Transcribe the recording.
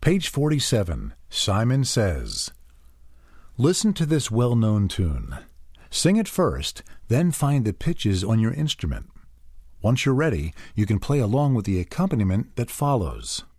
Page 47, Simon Says. Listen to this well-known tune. Sing it first, then find the pitches on your instrument. Once you're ready, you can play along with the accompaniment that follows.